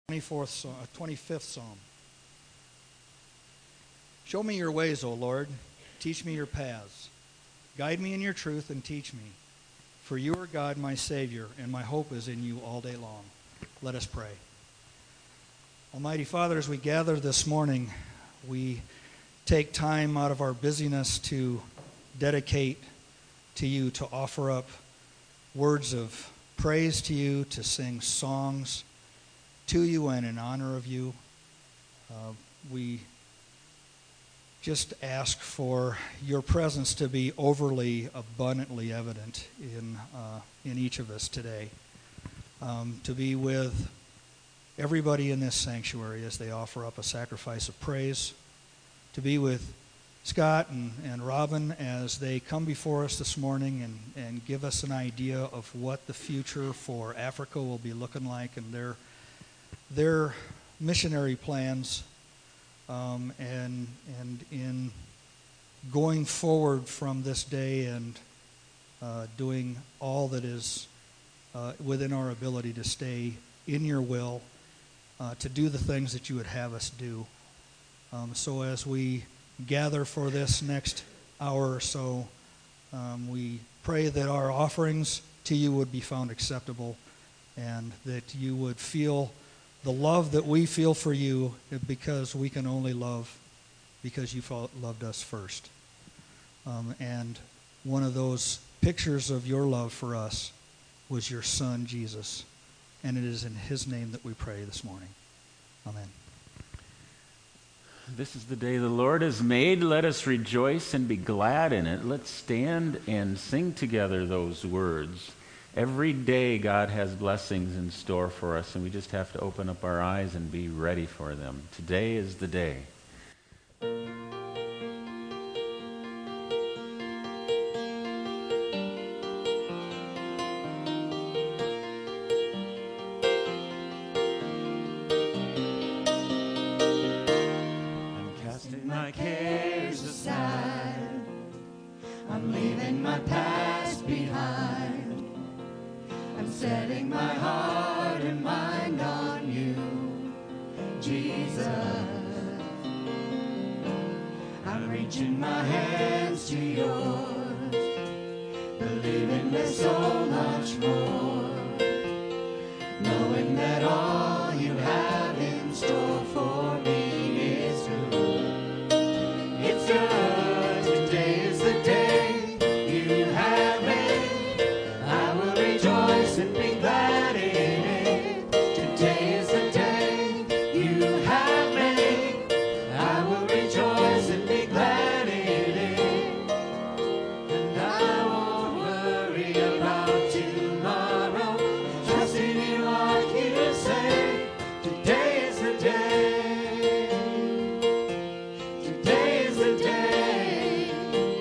25th Psalm. Show me your ways, O Lord. Teach me your paths. Guide me in your truth and teach me. For you are God, my Savior, and my hope is in you all day long. Let us pray. Almighty Father, as we gather this morning, we take time out of our busyness to dedicate to you, to offer up words of praise to you, to sing songs to you and in honor of you. We just ask for your presence to be overly abundantly evident in each of us today, to be with everybody in this sanctuary as they offer up a sacrifice of praise, to be with Scott and Robin as they come before us this morning and give us an idea of what the future for Africa will be looking like and their missionary plans, and in going forward from this day and doing all that is within our ability to stay in your will, to do the things that you would have us do. So as we gather for this next hour or so, we pray that our offerings to you would be found acceptable and that you would feel the love that we feel for you, because we can only love because you loved us first. And one of those pictures of your love for us was your Son, Jesus. And it is in his name that we pray this morning. Amen. This is the day the Lord has made. Let us rejoice and be glad in it. Let's stand and sing together those words. Every day God has blessings in store for us, and we just have to open up our eyes and be ready for them. Today is the day. I'm casting my cares aside. I'm leaving my past behind. I'm setting my heart and mind on you, Jesus. I'm reaching my hands to yours, believing there's so much more, knowing that all you have in store for me is good. It's good. Today is the day you have made. I will rejoice and be glad in it. Today is the day you have made. I will rejoice and be glad in it. And I won't worry about tomorrow, trusting in what you say. Today is the day. Today is the day.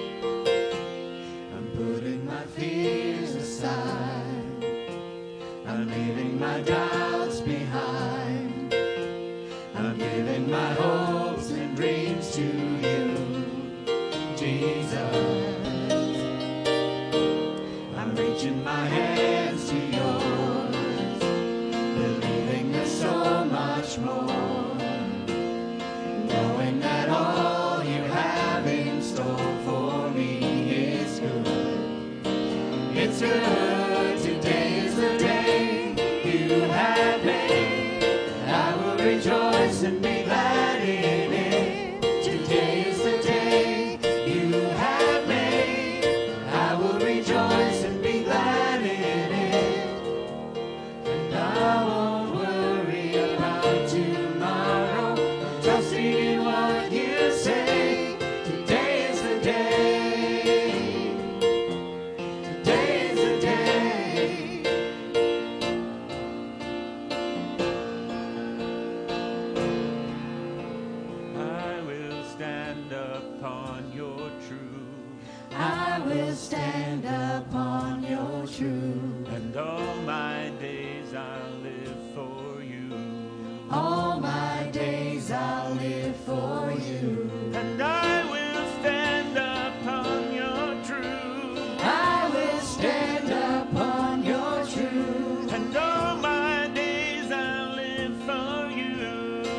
I'm putting my fears aside. I'm leaving my doubts behind. I'm giving my hopes and dreams to you, Jesus. I'm reaching my hands to yours, believing there's so much more, knowing that all you have in store for me is good. It's good. Today is the day you have made. I will rejoice and be glad in it. Today is the day you have made. I will rejoice and be glad in it. And I won't worry about tomorrow, trusting in what you say. Today is the day. Today is the day.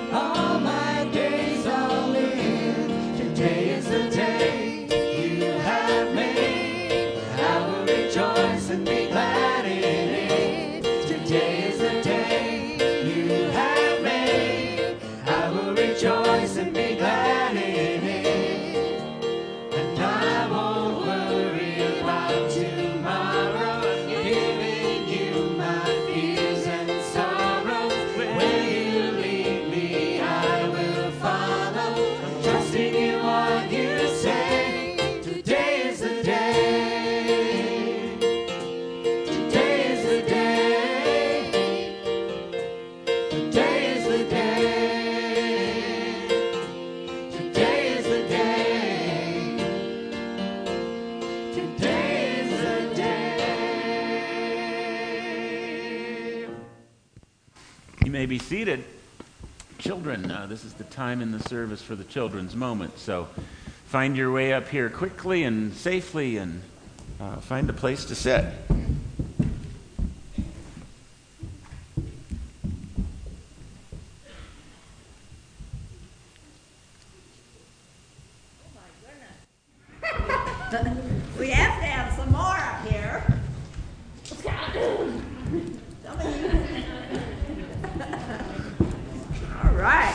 all my days I'll live. Today is the day you have made. I will rejoice and be glad in it. Today is the day you have made. I will rejoice and be glad in it. And I won't worry about tomorrow. Giving you my fears and sorrows. Where you lead me, I will follow. I'm trusting in what you say. Today is the day. Today is the day. Today is the day. Today is the day. Today is the day. You may be seated. Children, this is the time in the service for the children's moment. So find your way up here quickly and safely and find a place to sit. We have to have some more up here. Some of you. All right.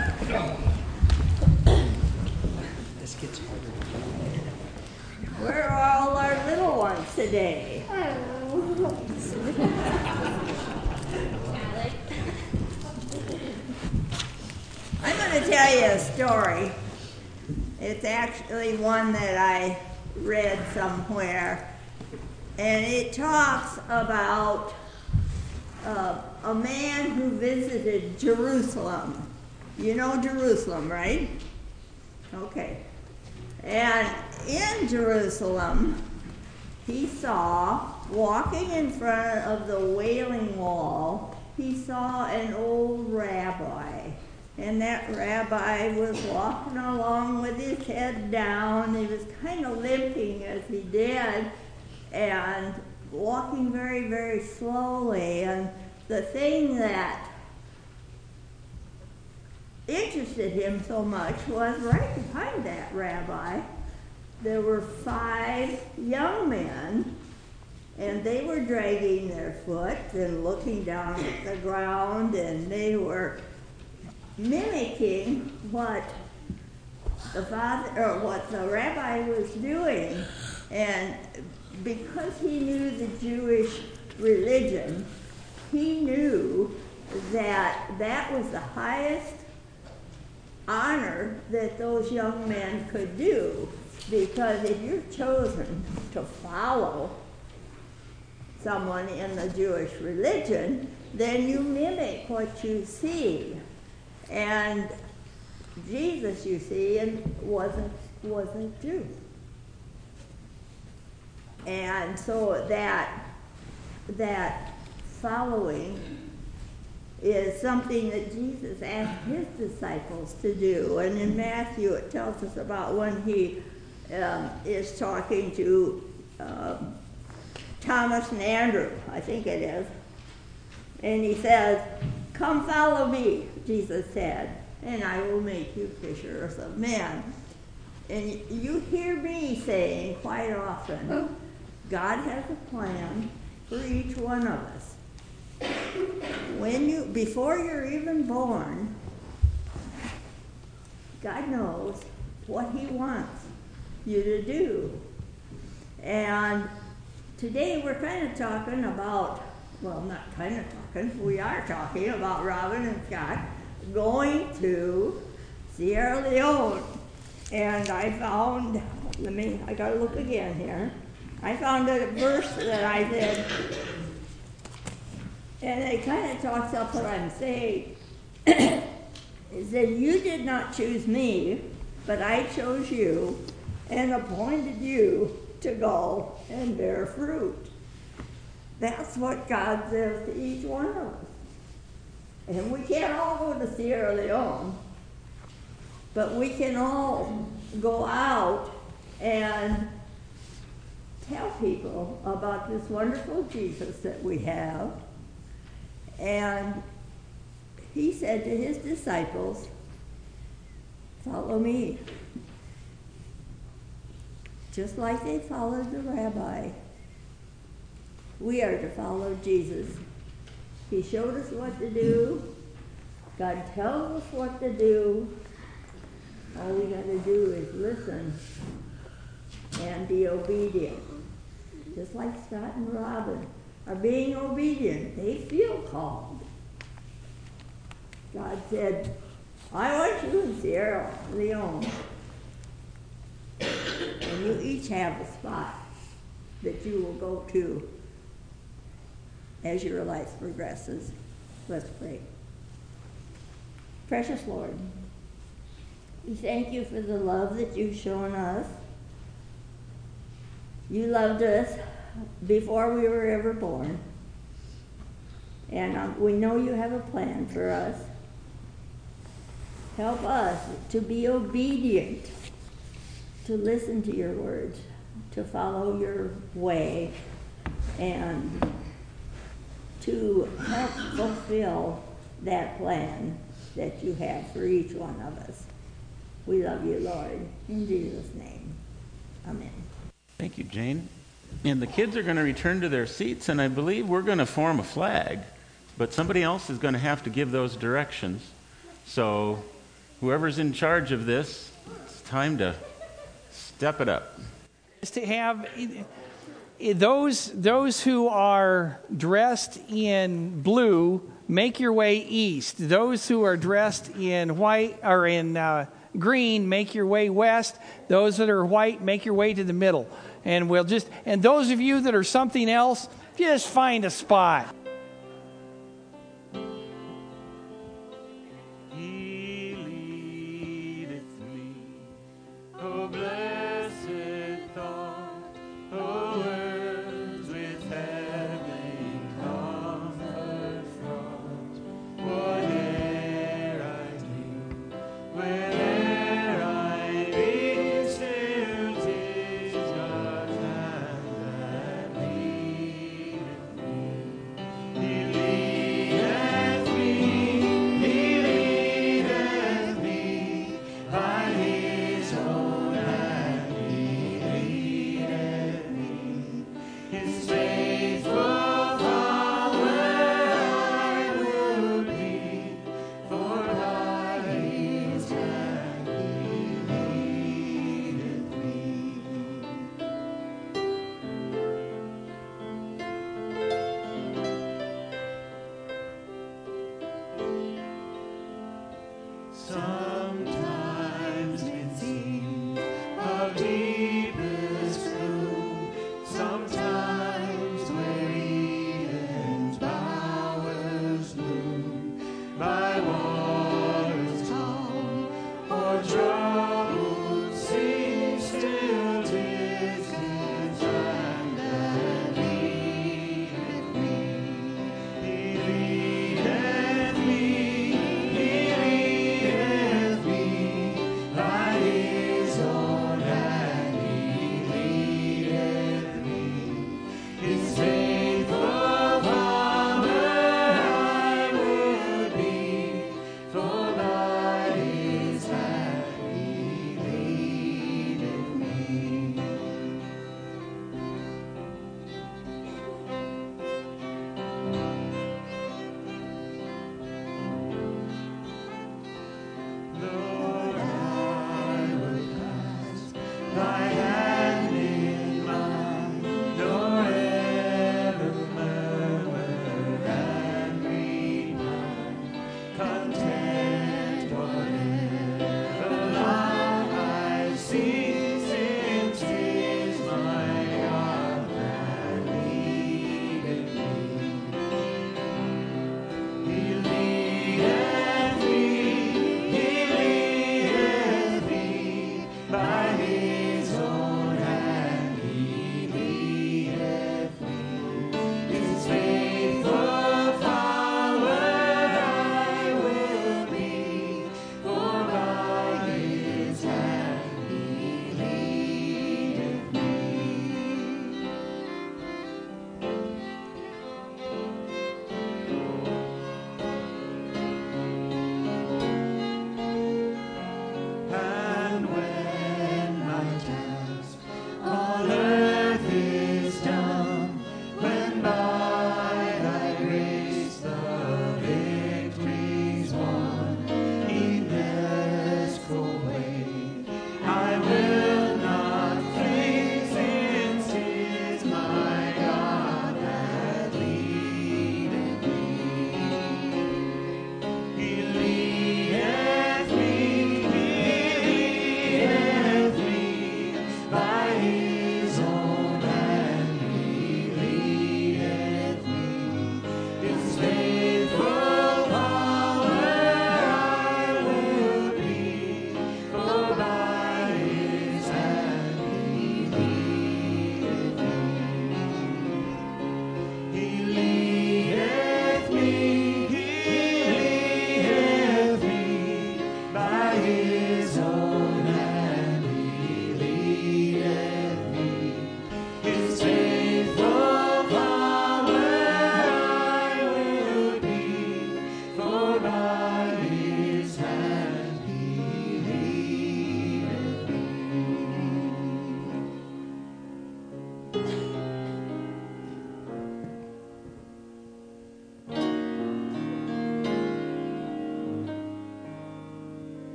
This gets harder. Where are all our little ones today? I'm going to tell you a story. It's actually one that I read somewhere, and it talks about a man who visited Jerusalem. You know Jerusalem, right? Okay. And in Jerusalem, he saw, walking in front of the Wailing Wall, he saw an old rabbi. And that rabbi was walking along with his head down. He was kind of limping as he did, and walking very, very slowly. And the thing that interested him so much was right behind that rabbi, there were 5 young men, and they were dragging their foot and looking down at the ground, and they were mimicking what the rabbi was doing. And because he knew the Jewish religion, he knew that that was the highest honor that those young men could do. Because if you're chosen to follow someone in the Jewish religion, then you mimic what you see. And Jesus, you see, wasn't Jew. And so that following is something that Jesus asked his disciples to do. And in Matthew, it tells us about when he is talking to Thomas and Andrew, I think it is. And he says, "Come follow me," Jesus said, "and I will make you fishers of men." And you hear me saying quite often, God has a plan for each one of us. Before you're even born, God knows what he wants you to do. And today we're kind of talking about, well, not kind of talking, we are talking about Robin and Scott going to Sierra Leone. And I found, I gotta look again here. I found a verse that I did, and it kind of talks up what I'm saying. It said, "You did not choose me, but I chose you and appointed you to go and bear fruit." That's what God says to each one of us. And we can't all go to Sierra Leone, but we can all go out and tell people about this wonderful Jesus that we have. And he said to his disciples, "Follow me." Just like they followed the rabbi, we are to follow Jesus. He showed us what to do. God tells us what to do. All we got to do is listen and be obedient. Just like Scott and Robin are being obedient. They feel called. God said, "I want you and Sierra Leone. And you each have a spot that you will go to as your life progresses." Let's pray. Precious Lord, we thank you for the love that you've shown us. You loved us before we were ever born. And we know you have a plan for us. Help us to be obedient, to listen to your words, to follow your way, and to help fulfill that plan that you have for each one of us. We love you, Lord. In Jesus' name, amen. Thank you, Jane. And the kids are going to return to their seats, and I believe we're going to form a flag, but somebody else is going to have to give those directions. So whoever's in charge of this, it's time to step it up. Is to have those who are dressed in blue, make your way east. Those who are dressed in white or in green, make your way west. Those that are white, make your way to the middle. And and those of you that are something else, just find a spot. He leadeth me, oh blessed thought, oh words with heavenly comfort fraught. Whate'er I do, where'er I be, still 'tis God's hand that leadeth me. He leadeth me, He leadeth me, by His own hand He leadeth me. His faithful follower I will be, for by His hand He leadeth me. Sometimes it seems of deepest gloom, sometimes where Eden's bowers bloom, by waters calm or troubled sea, still 'tis His hand that leadeth me. He leadeth me, He leadeth me,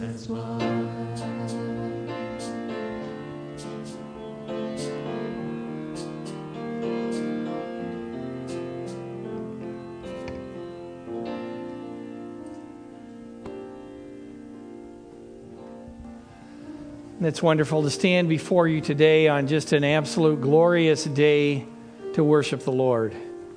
as one. It's wonderful to stand before you today on just an absolute glorious day to worship the Lord.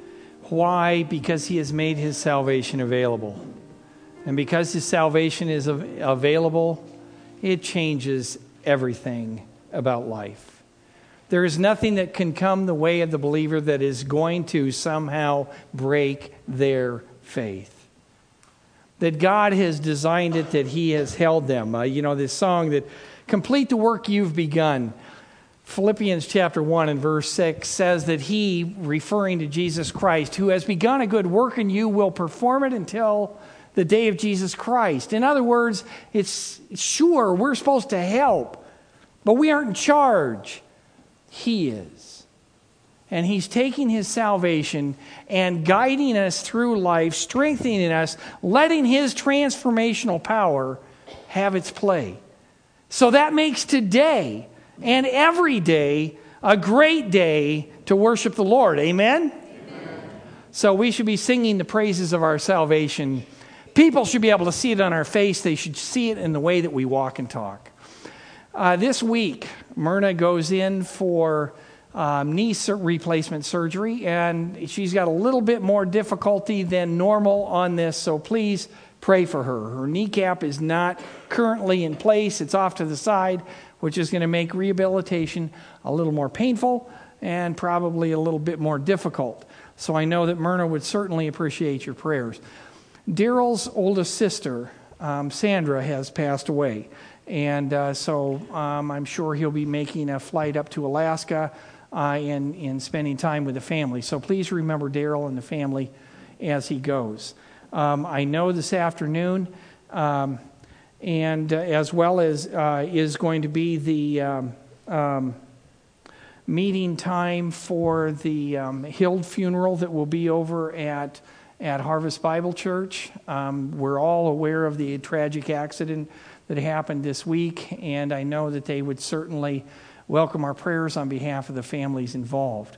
Why? Because He has made His salvation available. And because His salvation is available, it changes everything about life. There is nothing that can come the way of the believer that is going to somehow break their faith. That God has designed it, that He has held them. This song that complete the work you've begun. Philippians chapter 1 and verse 6 says that He, referring to Jesus Christ, who has begun a good work in you, will perform it until the day of Jesus Christ. In other words, it's sure we're supposed to help, but we aren't in charge. He is. And He's taking His salvation and guiding us through life, strengthening us, letting His transformational power have its play. So that makes today and every day a great day to worship the Lord. Amen? Amen? So we should be singing the praises of our salvation. People should be able to see it on our face. They should see it in the way that we walk and talk. This week, Myrna goes in for knee replacement surgery, and she's got a little bit more difficulty than normal on this, so please pray for her. Her kneecap is not currently in place. It's off to the side, which is going to make rehabilitation a little more painful and probably a little bit more difficult. So I know that Myrna would certainly appreciate your prayers. Daryl's oldest sister, Sandra, has passed away. And so I'm sure he'll be making a flight up to Alaska and spending time with the family. So please remember Daryl and the family as he goes. I know this afternoon, and as well as is going to be the meeting time for the Hild funeral that will be over at Harvest Bible Church. We're all aware of the tragic accident that happened this week, and I know that they would certainly welcome our prayers on behalf of the families involved.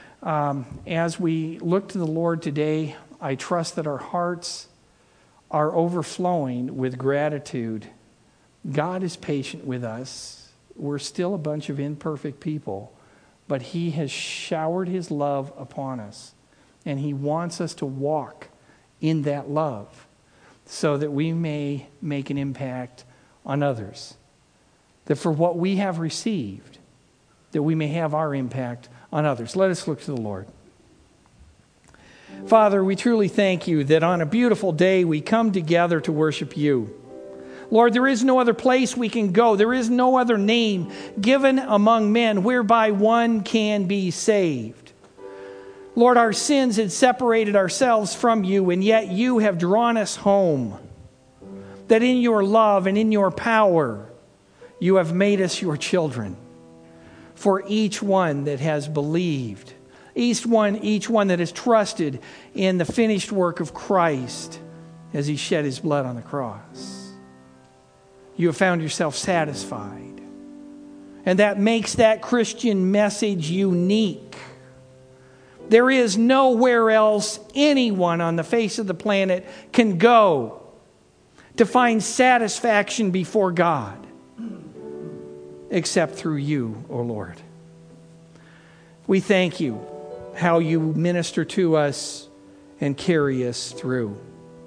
As we look to the Lord today, I trust that our hearts are overflowing with gratitude. God is patient with us. We're still a bunch of imperfect people, but He has showered His love upon us, and He wants us to walk in that love so that we may make an impact on others. That for what we have received, that we may have our impact on others. Let us look to the Lord. Father, we truly thank You that on a beautiful day we come together to worship You. Lord, there is no other place we can go. There is no other name given among men whereby one can be saved. Lord, our sins had separated ourselves from You, and yet You have drawn us home. That in Your love and in Your power, You have made us Your children. For each one that has believed, each one that has trusted in the finished work of Christ as He shed His blood on the cross, You have found Yourself satisfied. And that makes that Christian message unique. There is nowhere else anyone on the face of the planet can go to find satisfaction before God except through You, O Lord. We thank You how You minister to us and carry us through.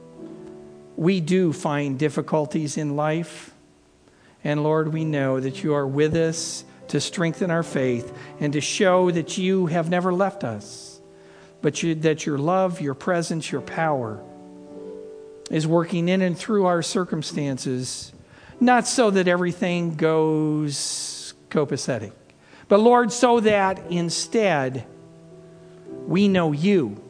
We do find difficulties in life, and Lord, we know that You are with us to strengthen our faith and to show that You have never left us, but that Your love, Your presence, Your power is working in and through our circumstances, not so that everything goes copacetic, but Lord, so that instead we know You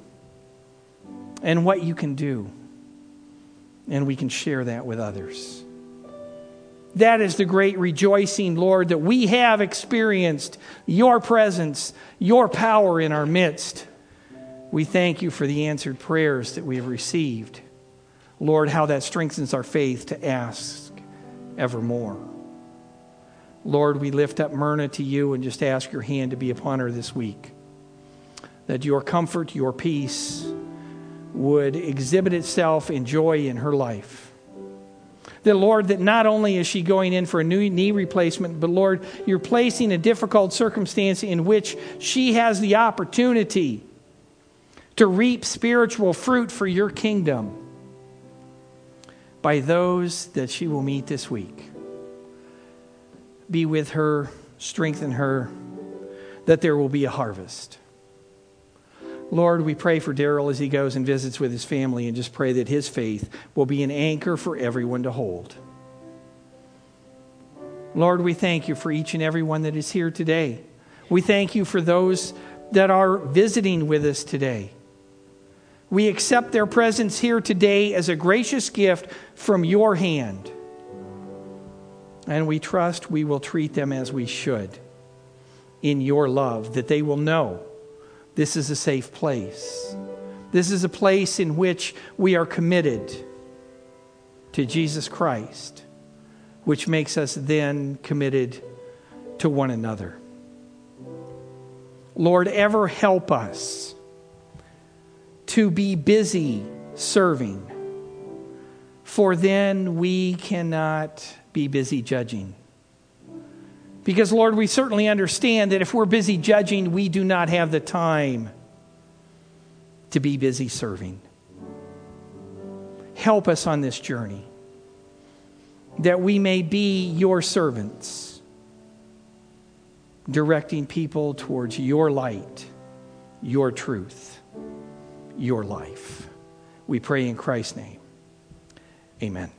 and what You can do, and we can share that with others. That is the great rejoicing, Lord, that we have experienced Your presence, Your power in our midst. We thank You for the answered prayers that we have received. Lord, how that strengthens our faith to ask evermore. Lord, we lift up Myrna to you and just ask your hand to be upon her this week. That your comfort, your peace would exhibit itself in joy in her life. That, Lord, that not only is she going in for a new knee replacement, but, Lord, you're placing a difficult circumstance in which she has the opportunity to reap spiritual fruit for your kingdom by those that she will meet this week. Be with her, strengthen her, that there will be a harvest. Lord, we pray for Daryl as he goes and visits with his family, and just pray that his faith will be an anchor for everyone to hold. Lord, we thank you for each and every one that is here today. We thank you for those that are visiting with us today. We accept their presence here today as a gracious gift from your hand. And we trust we will treat them as we should in your love, that they will know this is a safe place. This is a place in which we are committed to Jesus Christ, which makes us then committed to one another. Lord, ever help us to be busy serving, for then we cannot be busy judging. Because, Lord, we certainly understand that if we're busy judging, we do not have the time to be busy serving. Help us on this journey, that we may be your servants, directing people towards your light, your truth, your life. We pray in Christ's name. Amen.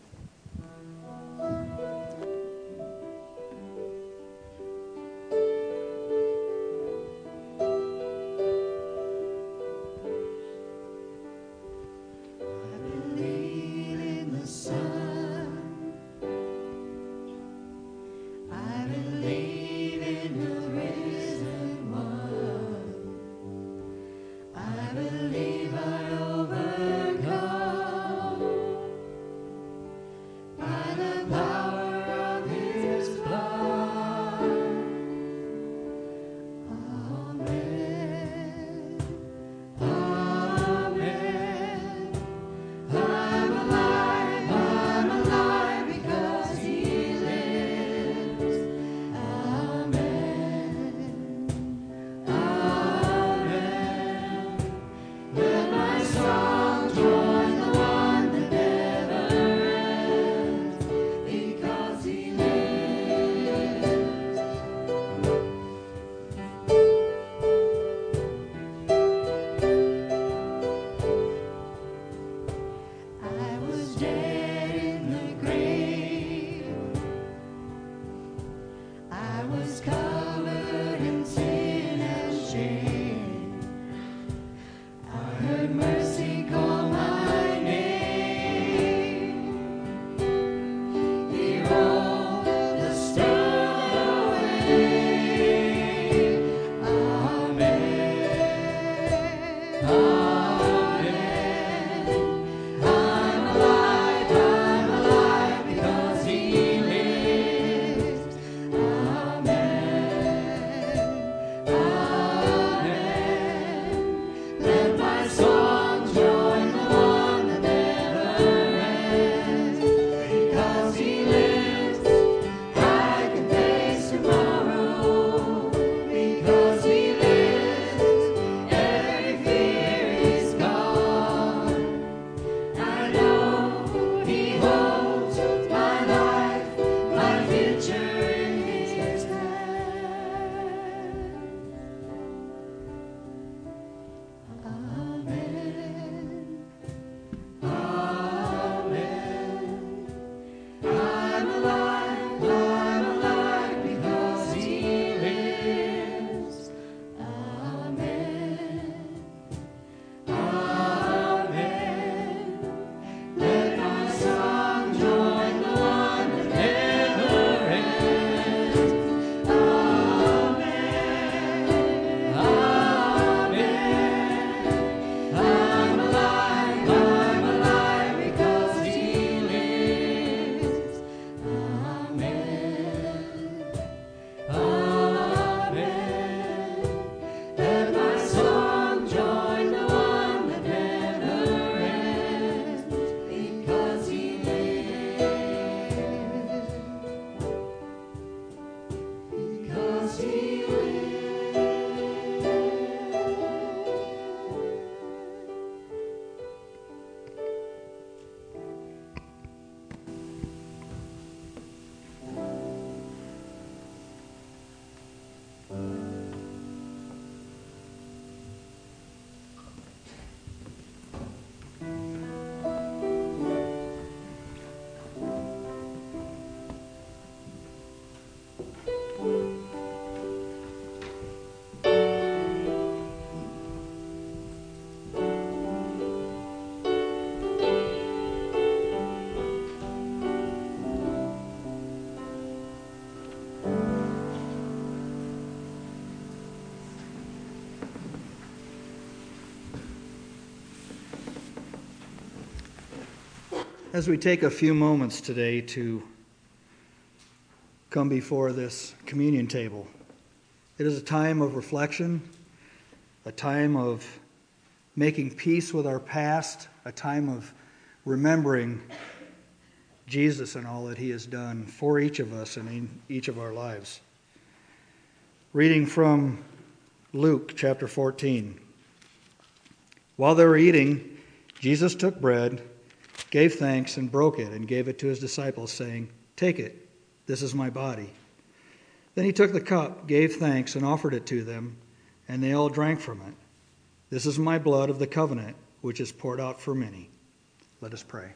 As we take a few moments today to come before this communion table, it is a time of reflection, a time of making peace with our past, a time of remembering Jesus and all that he has done for each of us and in each of our lives. Reading from Luke chapter 14. While they were eating, Jesus took bread, gave thanks, and broke it, and gave it to his disciples, saying, "Take it, this is my body." Then he took the cup, gave thanks, and offered it to them, and they all drank from it. "This is my blood of the covenant, which is poured out for many." Let us pray.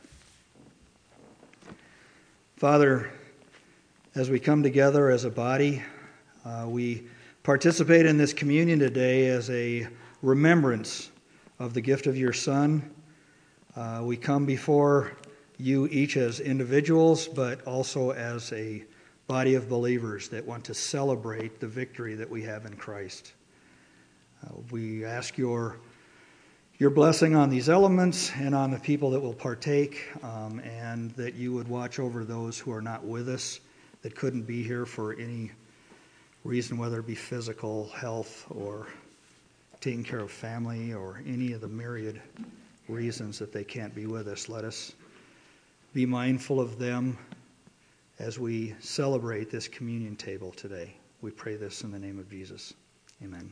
Father, as we come together as a body, we participate in this communion today as a remembrance of the gift of your Son. We come before you each as individuals, but also as a body of believers that want to celebrate the victory that we have in Christ. We ask your blessing on these elements and on the people that will partake, and that you would watch over those who are not with us, that couldn't be here for any reason, whether it be physical health or taking care of family or any of the myriad reasons that they can't be with us. Let us be mindful of them as we celebrate this communion table today. We pray this in the name of Jesus. Amen.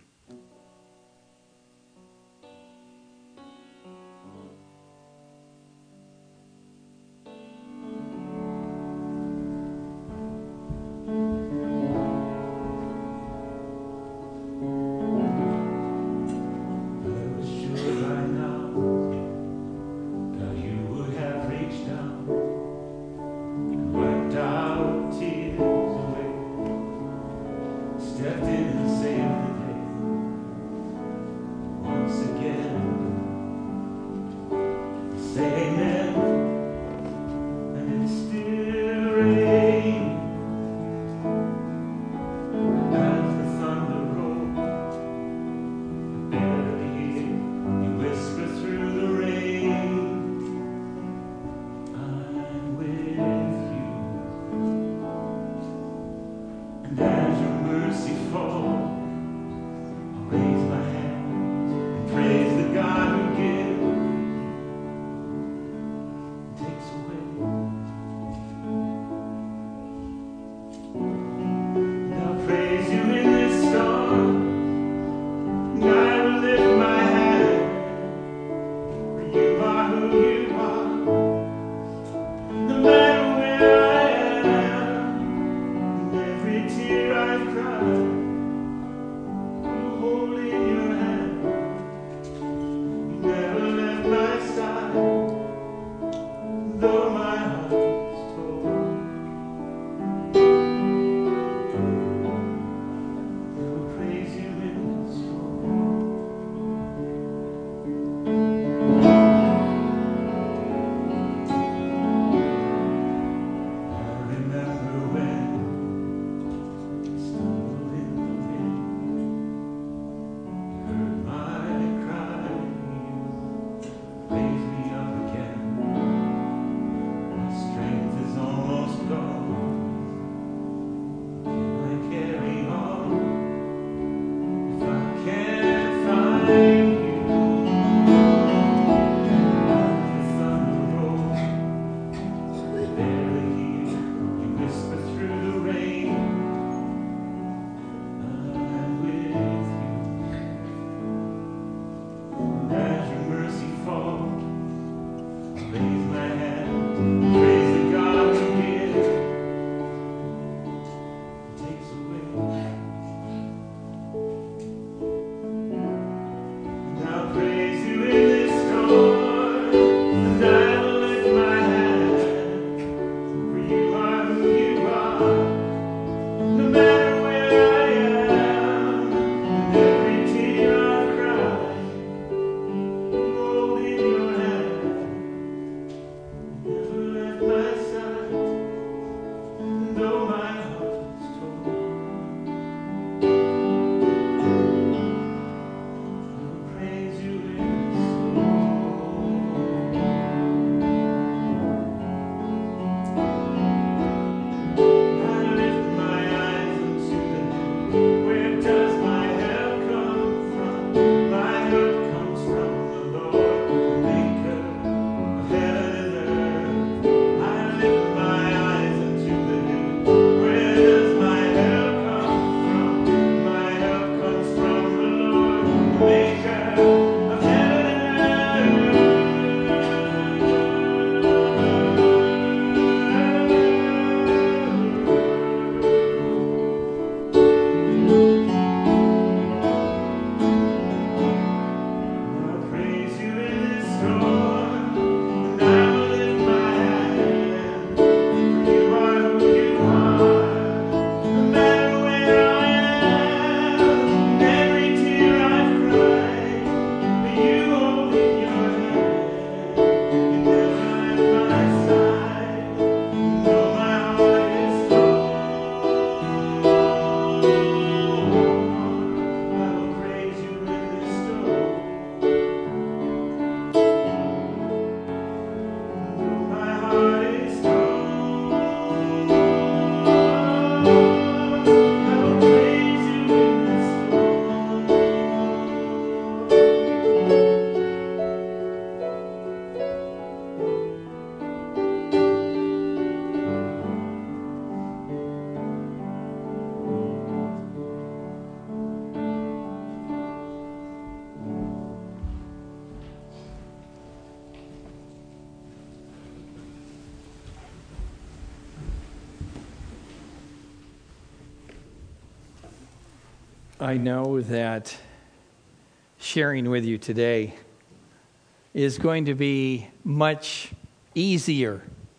I know that sharing with you today is going to be much easier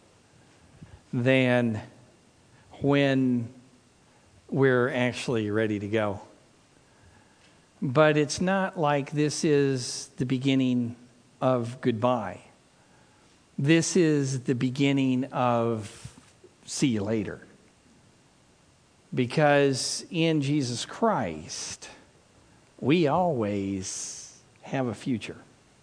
than when we're actually ready to go. But it's not like this is the beginning of goodbye. This is the beginning of see you later. Because in Jesus Christ, we always have a future.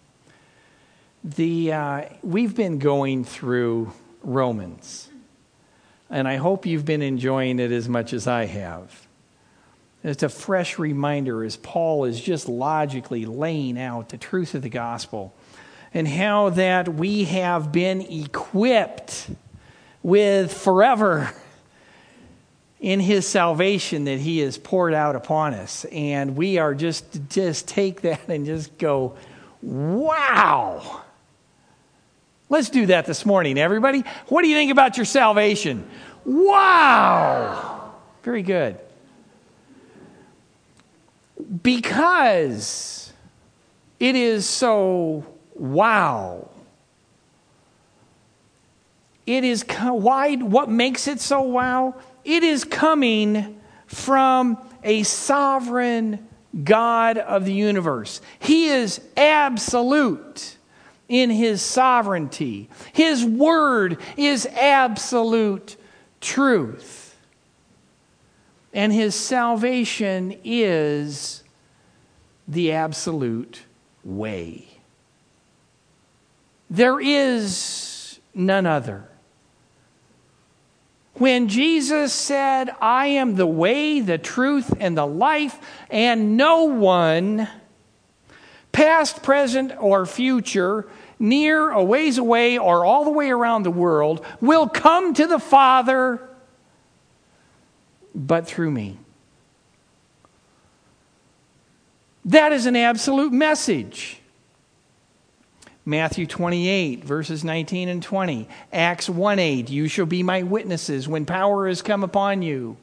We've been going through Romans, and I hope you've been enjoying it as much as I have. It's a fresh reminder as Paul is just logically laying out the truth of the gospel and how that we have been equipped with forever in his salvation that he has poured out upon us. And we are just take that and just go, wow. Let's do that this morning, everybody. What do you think about your salvation? Wow. Very good. Because it is so wow. It is wide. What makes it so wow? It is coming from a sovereign God of the universe. He is absolute in his sovereignty. His word is absolute truth. And his salvation is the absolute way. There is none other. When Jesus said, I am the way, the truth, and the life, and no one, past, present, or future, near, a ways away, or all the way around the world, will come to the Father but through me. That is an absolute message. Matthew 28, verses 19 and 20. Acts 1:8, you shall be my witnesses when power has come upon you.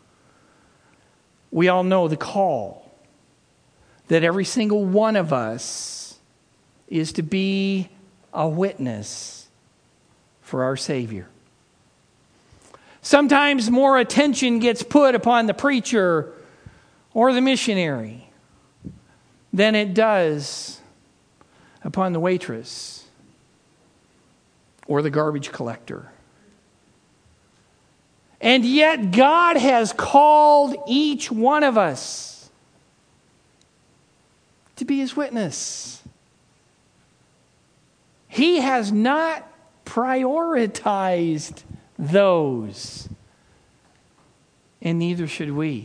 We all know the call that every single one of us is to be a witness for our Savior. Sometimes more attention gets put upon the preacher or the missionary than it does upon the waitress or the garbage collector. And yet God has called each one of us to be his witness. He has not prioritized those, and neither should we.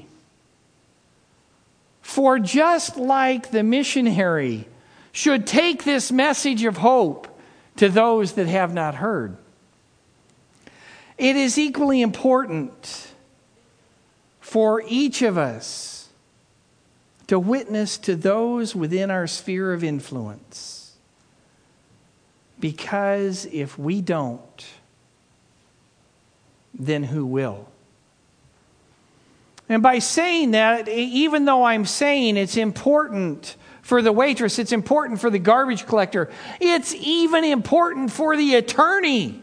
For just like the missionary should take this message of hope to those that have not heard, it is equally important for each of us to witness to those within our sphere of influence. Because if we don't, then who will? And by saying that, even though I'm saying it's important for the waitress, it's important for the garbage collector, it's even important for the attorney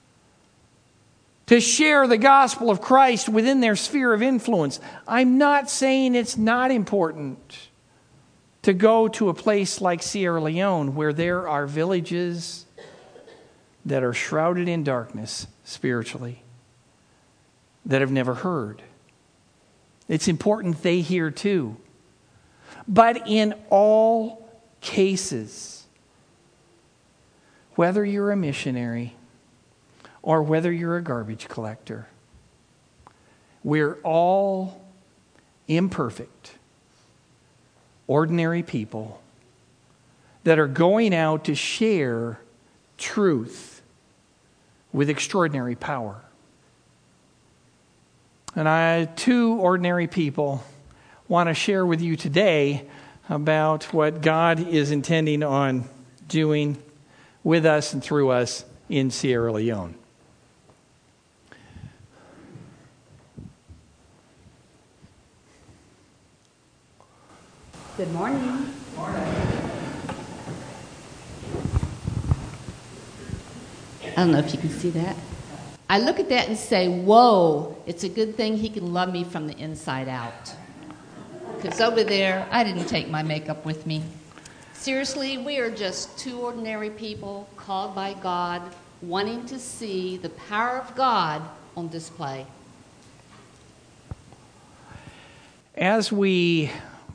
to share the gospel of Christ within their sphere of influence. I'm not saying it's not important to go to a place like Sierra Leone where there are villages that are shrouded in darkness spiritually, that have never heard. It's important they hear too. But in all cases, whether you're a missionary or whether you're a garbage collector, we're all imperfect, ordinary people that are going out to share truth with extraordinary power. And two ordinary people want to share with you today about what God is intending on doing with us and through us in Sierra Leone. Good morning. I don't know if you can see that. I look at that and say, whoa, it's a good thing he can love me from the inside out. Because over there, I didn't take my makeup with me. Seriously, we are just two ordinary people called by God, wanting to see the power of God on display. As we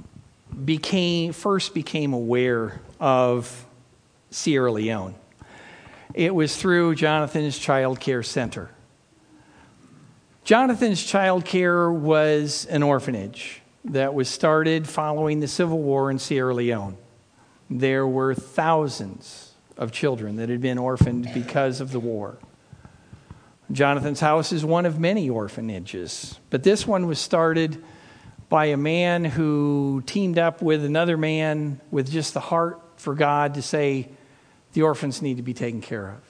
first became aware of Sierra Leone, it was through Jonathan's Child Care Center. Jonathan's Child Care was an orphanage that was started following the Civil War in Sierra Leone. There were thousands of children that had been orphaned because of the war. Jonathan's House is one of many orphanages, but this one was started by a man who teamed up with another man with just the heart for God to say, the orphans need to be taken care of.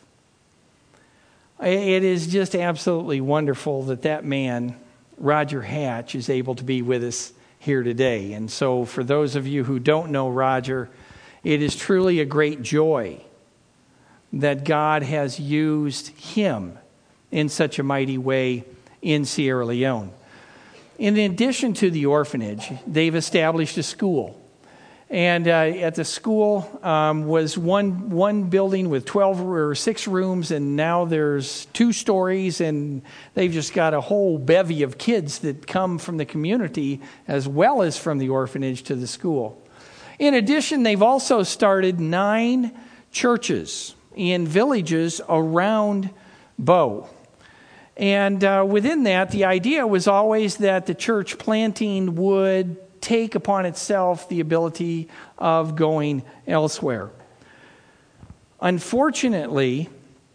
It is just absolutely wonderful that that man, Roger Hatch, is able to be with us here today. And so for those of you who don't know Roger, it is truly a great joy that God has used him in such a mighty way in Sierra Leone. In addition to the orphanage, they've established a school. And at the school was one building with 12 or 6 rooms, and now there's 2 stories, and they've just got a whole bevy of kids that come from the community as well as from the orphanage to the school. In addition, they've also started 9 churches in villages around Bo. And within that, the idea was always that the church planting would take upon itself the ability of going elsewhere. Unfortunately,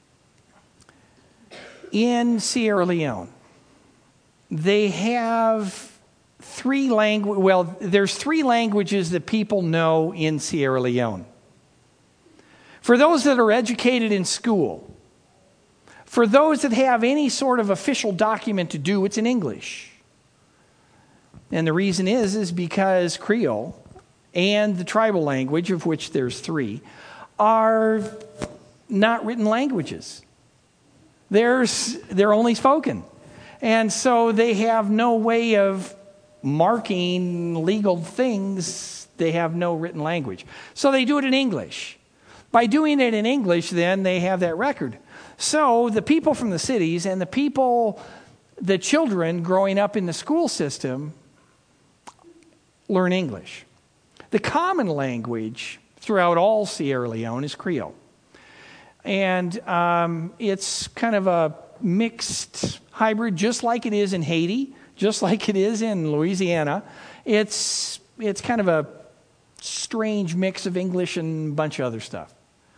in Sierra Leone, they have 3 languages. Well, there's 3 languages that people know in Sierra Leone. For those that are educated in school, for those that have any sort of official document to do, it's in English. And the reason is because Creole and the tribal language, of which there's 3, are not written languages. They're only spoken. And so they have no way of marking legal things. They have no written language. So they do it in English. By doing it in English, then, they have that record. So the people from the cities and the children growing up in the school system learn English. The common language throughout all Sierra Leone is Creole. And it's kind of a mixed hybrid, just like it is in Haiti, just like it is in Louisiana. It's kind of a strange mix of English and a bunch of other stuff.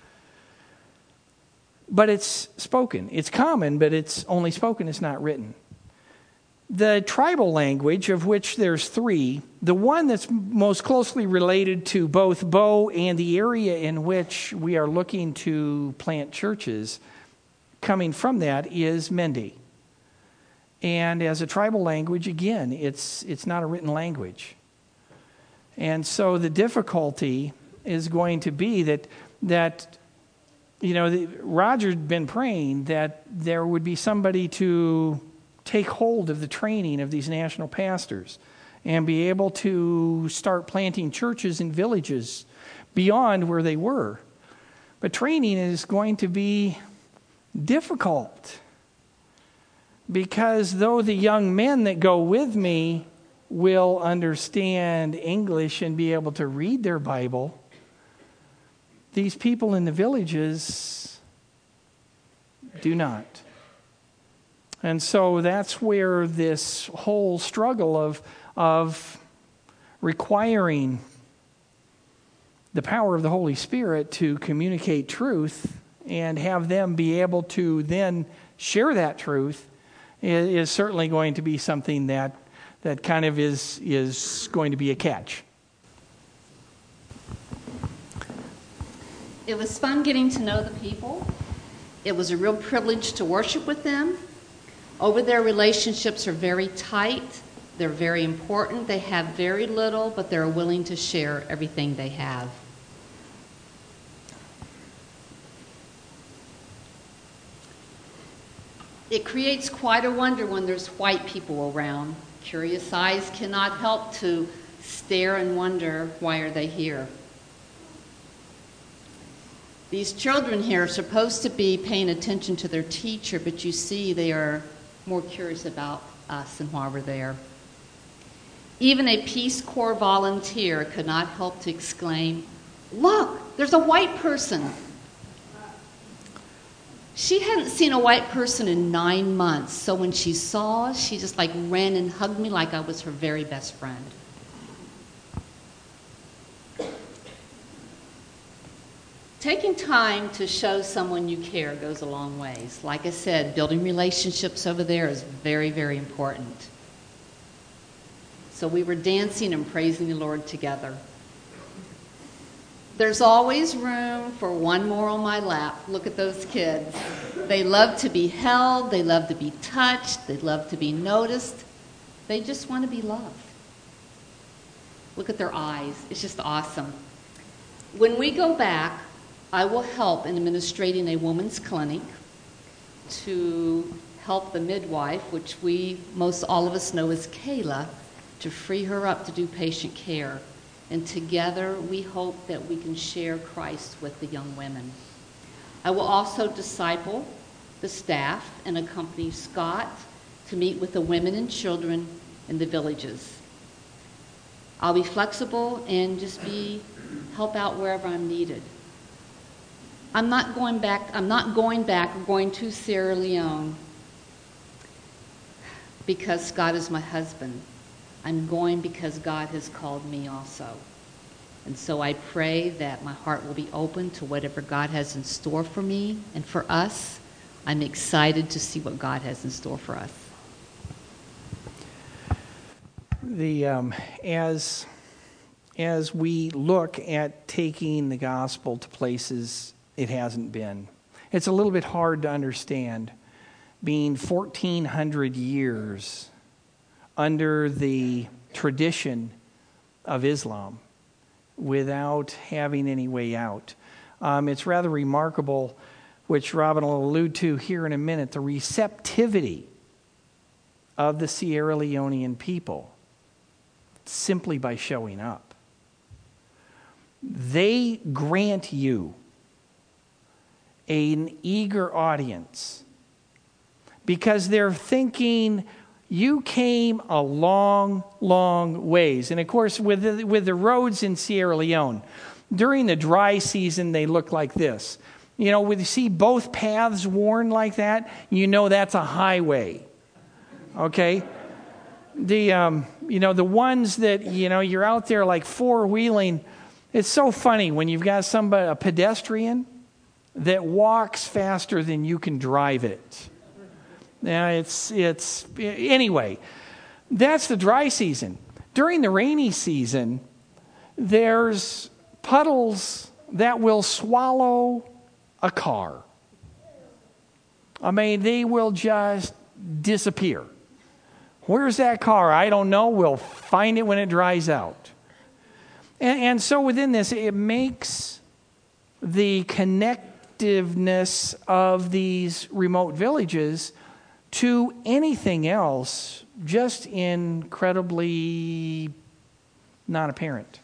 But it's spoken. It's common, but it's only spoken, it's not written. The tribal language, of which there's 3, the one that's most closely related to both Bo and the area in which we are looking to plant churches, coming from that is Mende. And as a tribal language, again, it's not a written language. And so the difficulty is going to be that Roger'd been praying that there would be somebody to take hold of the training of these national pastors and be able to start planting churches in villages beyond where they were. But training is going to be difficult because though the young men that go with me will understand English and be able to read their Bible, these people in the villages do not. And so that's where this whole struggle of requiring the power of the Holy Spirit to communicate truth and have them be able to then share that truth is certainly going to be something that kind of is going to be a catch. It was fun getting to know the people. It was a real privilege to worship with them. Over there, relationships are very tight. They're very important. They have very little, but they're willing to share everything they have. It creates quite a wonder when there's white people around. Curious eyes cannot help to stare and wonder, why are they here? These children here are supposed to be paying attention to their teacher, but you see they are more curious about us and why we're there. Even a Peace Corps volunteer could not help to exclaim, "Look, there's a white person." She hadn't seen a white person in 9 months, so when she saw us, she just ran and hugged me like I was her very best friend. Taking time to show someone you care goes a long ways. Like I said, building relationships over there is very, very important. So we were dancing and praising the Lord together. There's always room for one more on my lap. Look at those kids. They love to be held. They love to be touched. They love to be noticed. They just want to be loved. Look at their eyes. It's just awesome. When we go back, I will help in administrating a woman's clinic to help the midwife, which all of us know as Kayla, to free her up to do patient care. And together we hope that we can share Christ with the young women. I will also disciple the staff and accompany Scott to meet with the women and children in the villages. I'll be flexible and just help out wherever I'm needed. I'm not going back or going to Sierra Leone because Scott is my husband. I'm going because God has called me also. And so I pray that my heart will be open to whatever God has in store for me and for us. I'm excited to see what God has in store for us. As we look at taking the gospel to places it hasn't been, it's a little bit hard to understand being 1,400 years under the tradition of Islam without having any way out. It's rather remarkable, which Robin will allude to here in a minute, the receptivity of the Sierra Leonean people simply by showing up. They grant you an eager audience because they're thinking, you came a long, long ways. And of course, with the roads in Sierra Leone, during the dry season, they look like this. When you see both paths worn like that, you know that's a highway. Okay? The ones that, you're out there like four-wheeling, it's so funny when you've got a pedestrian that walks faster than you can drive it. Now, anyway, that's the dry season. During the rainy season, there's puddles that will swallow a car. I mean, they will just disappear. Where's that car? I don't know. We'll find it when it dries out. And so within this, it makes the connectiveness of these remote villages to anything else just incredibly not apparent.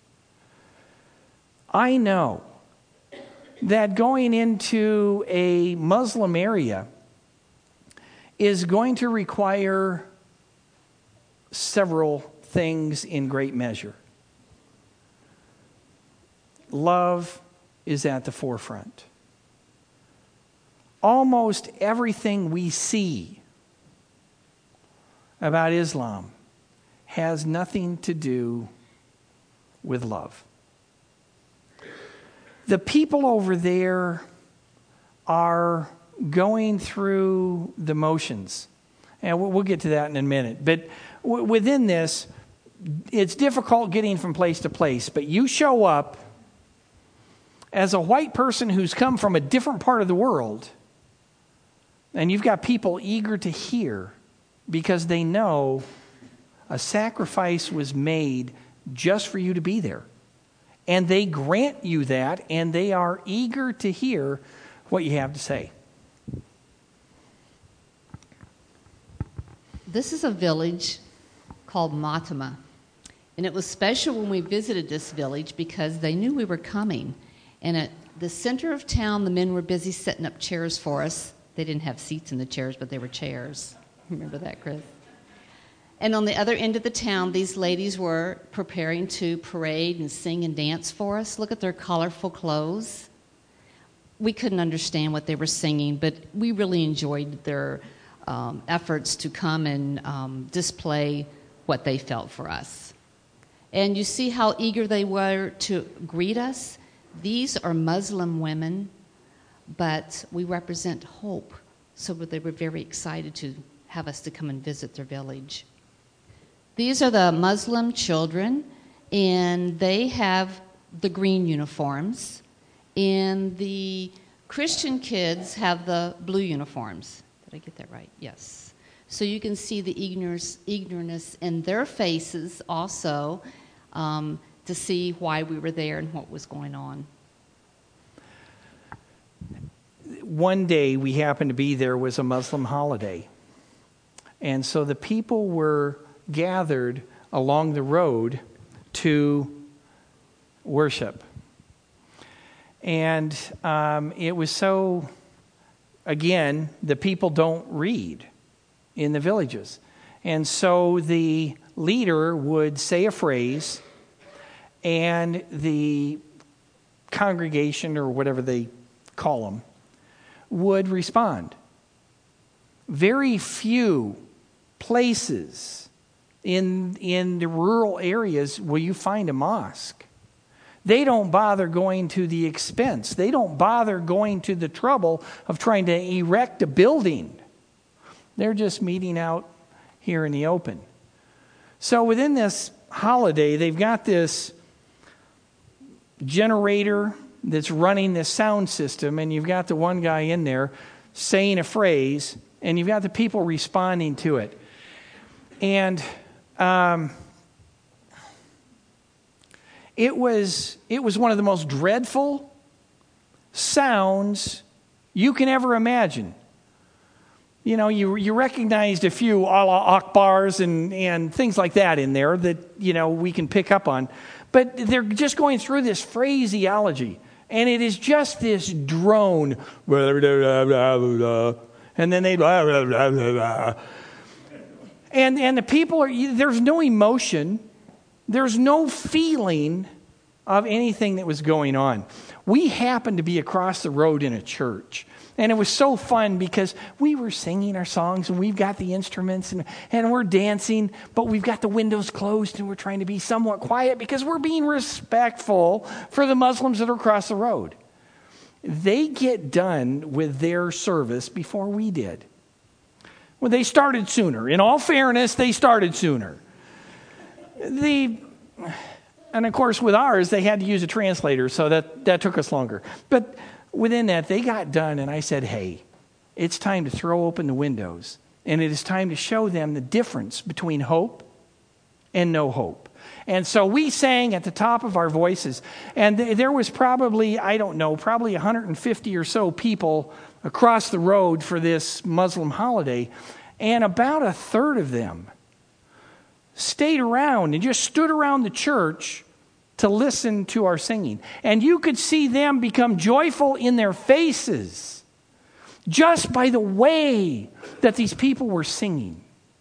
I know that going into a Muslim area is going to require several things in great measure. Love is at the forefront. Almost everything we see about Islam has nothing to do with love. The people over there are going through the motions. And we'll get to that in a minute. But within this, it's difficult getting from place to place. But you show up as a white person who's come from a different part of the world, and you've got people eager to hear because they know a sacrifice was made just for you to be there. And they grant you that, and they are eager to hear what you have to say. This is a village called Matama. And it was special when we visited this village because they knew we were coming. And at the center of town, the men were busy setting up chairs for us. They didn't have seats in the chairs, but they were chairs. Remember that, Chris? And on the other end of the town, these ladies were preparing to parade and sing and dance for us. Look at their colorful clothes. We couldn't understand what they were singing, but we really enjoyed their efforts to come and display what they felt for us. And you see how eager they were to greet us? These are Muslim women, but we represent hope. So they were very excited to have us to come and visit their village. These are the Muslim children, and they have the green uniforms. And the Christian kids have the blue uniforms. Did I get that right? Yes. So you can see the eagerness in their faces also, to see why we were there and what was going on. One day we happened to be there was a Muslim holiday. And so the people were gathered along the road to worship. And it was so, again, the people don't read in the villages. And so the leader would say a phrase, and the congregation, or whatever they call them, would respond. Very few places in the rural areas will you find a mosque. They don't bother going to the expense. They don't bother going to the trouble of trying to erect a building. They're just meeting out here in the open. So within this holiday, they've got this generator that's running this sound system, and you've got the one guy in there saying a phrase, and you've got the people responding to it. And it was one of the most dreadful sounds you can ever imagine. You know, you recognized a few Allah Akbars and things like that in there that, you know, we can pick up on. But they're just going through this phraseology. And it is just this drone. And then they... And the people are... There's no emotion. There's no feeling of anything that was going on. We happened to be across the road in a church. And it was so fun because we were singing our songs and we've got the instruments and we're dancing, but we've got the windows closed and we're trying to be somewhat quiet because we're being respectful for the Muslims that are across the road. They get done with their service before we did. Well, they started sooner. In all fairness, they started sooner. And of course, with ours, they had to use a translator, so that took us longer. But within that, they got done, and I said, hey, it's time to throw open the windows, and it is time to show them the difference between hope and no hope. And so we sang at the top of our voices, and there was probably 150 or so people across the road for this Muslim holiday, and about a third of them stayed around and just stood around the church to listen to our singing. And you could see them become joyful in their faces just by the way that these people were singing.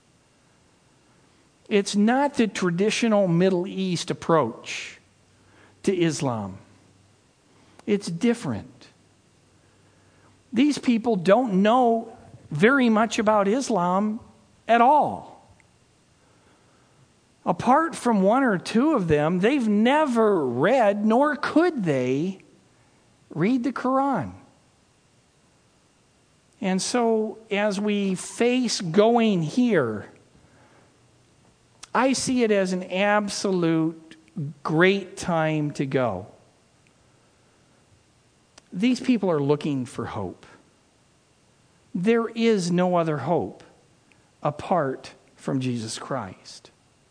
It's not the traditional Middle East approach to Islam. It's different. These people don't know very much about Islam at all. Apart from one or two of them, they've never read, nor could they, read the Quran. And so, as we face going here, I see it as an absolute great time to go. These people are looking for hope. There is no other hope apart from Jesus Christ.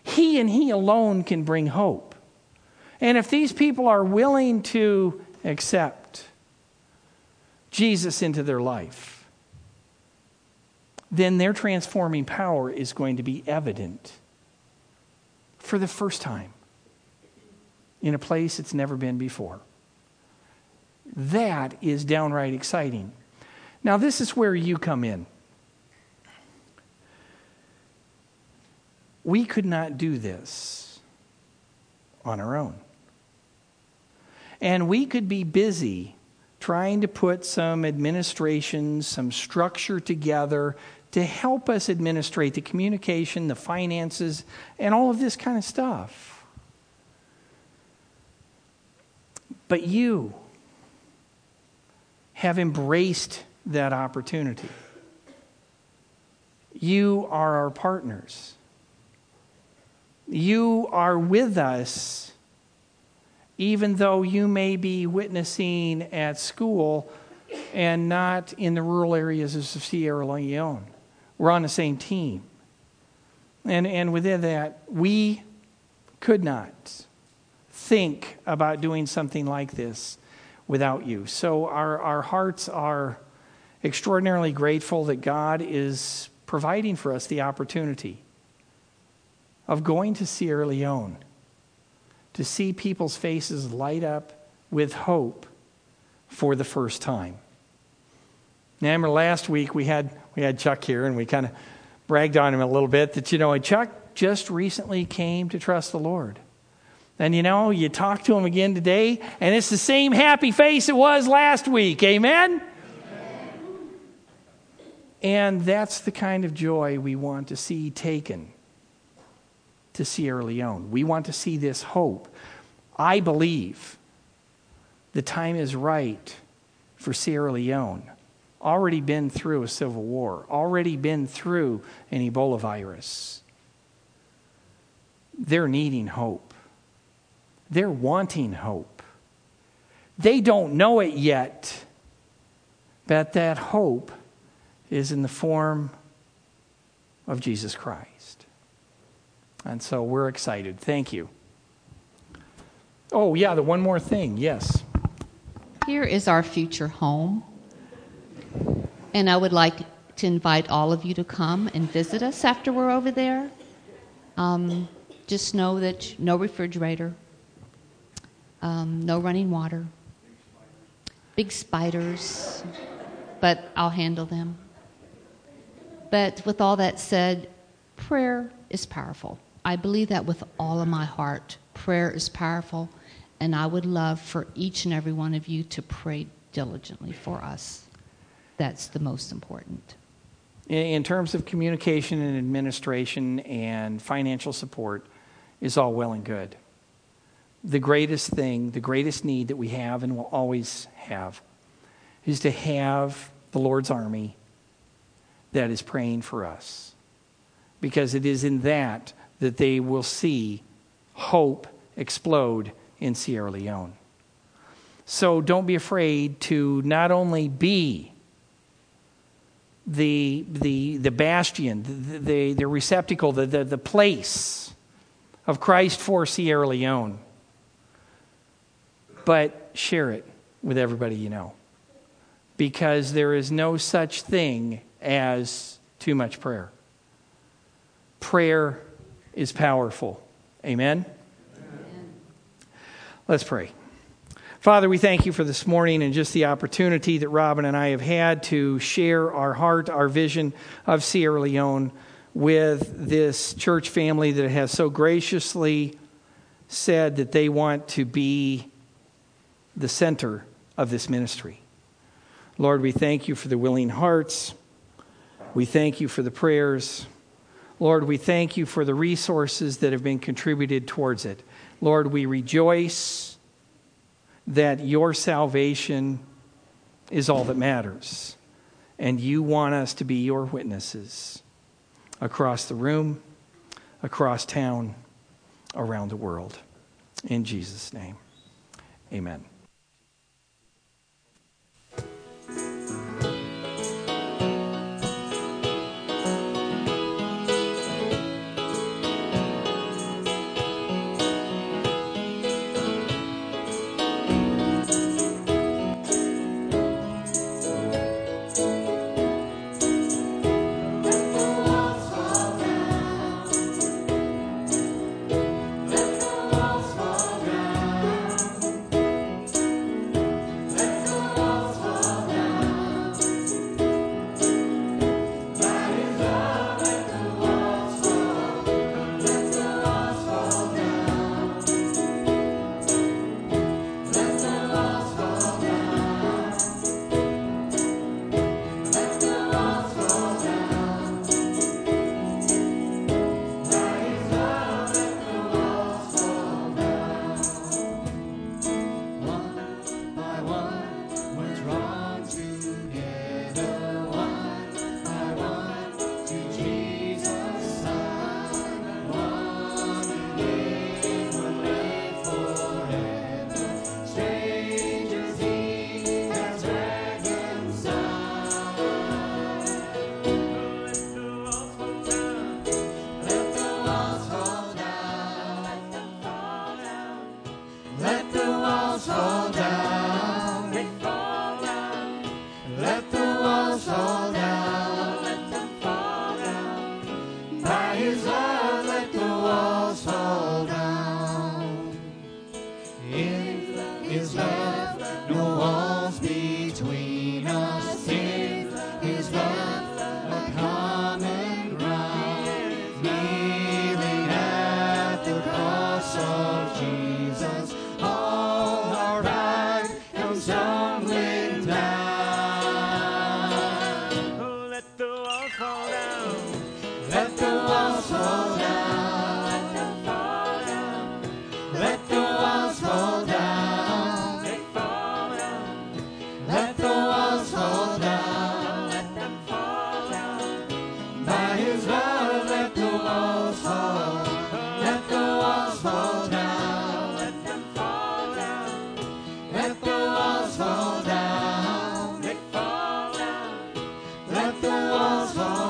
He and He alone can bring hope. And if these people are willing to accept Jesus into their life, then their transforming power is going to be evident for the first time in a place it's never been before. That is downright exciting. Now, this is where you come in. We could not do this on our own. And we could be busy trying to put some administration, some structure together to help us administrate the communication, the finances, and all of this kind of stuff. But you have embraced that opportunity. You are our partners. You are with us, even though you may be witnessing at school and not in the rural areas of Sierra Leone. We're on the same team. And within that, we could not think about doing something like this without you. So our hearts are extraordinarily grateful that God is providing for us the opportunity of going to Sierra Leone to see people's faces light up with hope for the first time. Now, I remember last week we had Chuck here, and we kind of bragged on him a little bit that, Chuck just recently came to trust the Lord. And you talk to him again today, and it's the same happy face it was last week. Amen? And that's the kind of joy we want to see taken to Sierra Leone. We want to see this hope. I believe the time is right for Sierra Leone. Already been through a civil war. Already been through an Ebola virus. They're needing hope. They're wanting hope. They don't know it yet, but that hope is in the form of Jesus Christ. And so we're excited. Thank you. Oh, yeah, the one more thing. Yes. Here is our future home. And I would like to invite all of you to come and visit us after we're over there. Just know that no refrigerator, no running water, big spiders, but I'll handle them. But with all that said, prayer is powerful. I believe that with all of my heart. Prayer is powerful, and I would love for each and every one of you to pray diligently for us. That's the most important. In terms of communication and administration and financial support is all well and good. The greatest thing, the greatest need that we have and will always have is to have the Lord's army that is praying for us. Because it is in that they will see hope explode in Sierra Leone. So don't be afraid to not only be the bastion, the receptacle, the place of Christ for Sierra Leone, but share it with everybody you know. Because there is no such thing as too much prayer. Prayer is powerful. Amen? Amen. Let's pray. Father, we thank you for this morning and just the opportunity that Robin and I have had to share our heart, our vision of Sierra Leone with this church family that has so graciously said that they want to be the center of this ministry. Lord, we thank you for the willing hearts. We thank you for the prayers. Lord, we thank you for the resources that have been contributed towards it. Lord, we rejoice that your salvation is all that matters. And you want us to be your witnesses across the room, across town, around the world. In Jesus' name, amen. the walls fall